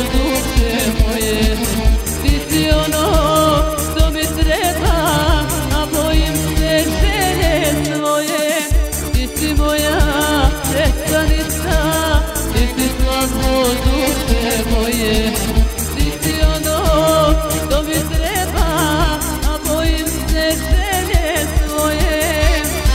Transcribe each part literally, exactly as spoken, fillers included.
duše moje. Ti si ono što mi treba, a bojim se želje svoje. Ti si moja prestanica, ti si slavno duše moje. Ti si ono što mi treba, a bojim se želje svoje.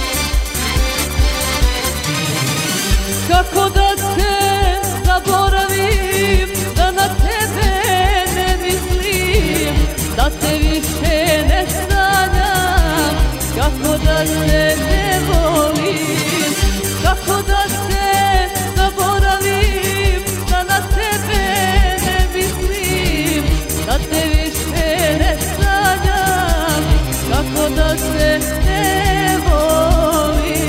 Kako da te zaboravim, da na tebe ne mislim, da te više ne sanjam, kako da te ne volim. Kako da te zaboravim, da na tebe ne mislim, da te više ne sanjam, kako da te ne volim.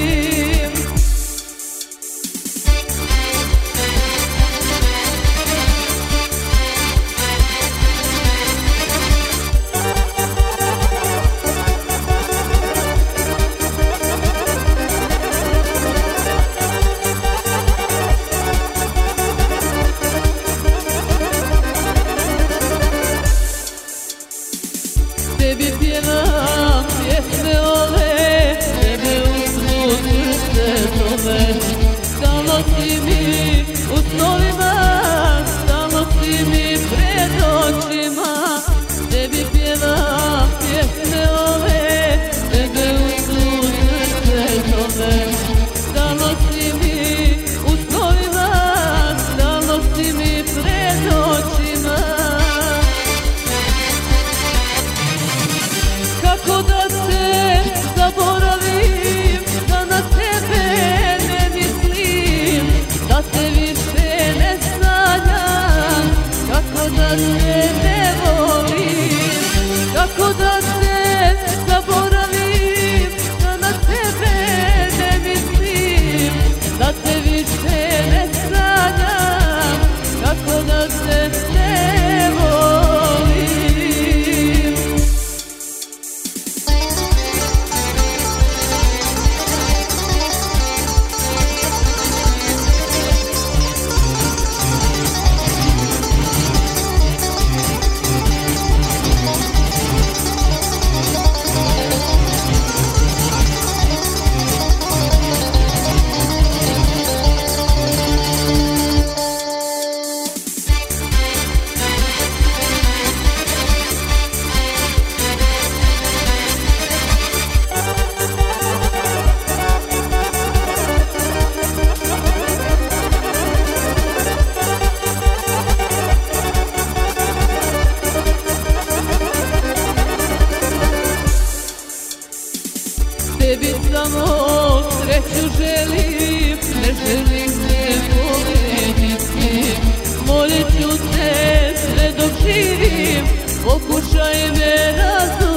Tebi pjevam pjesme ove, tebe u snu srce zove. Stalno si mi u snovima, stalno si mi pred očima. Tebi pjevam pjesme ove, tebe u snu srce zove. Stalno si mi u snovima, stalno si mi pred očima. Kako da te zaboravim, da na tebe ne mislim, da te više ne sanjam, kako da te ne volim. Kako da te zaboravim, da na tebe ne mislim, da te više ne sanjam, kako da te ne volim. Tebi samo sreću želim, ne želim te povrediti. Molit ću te sve dok živim, pokušaj me razumjeti.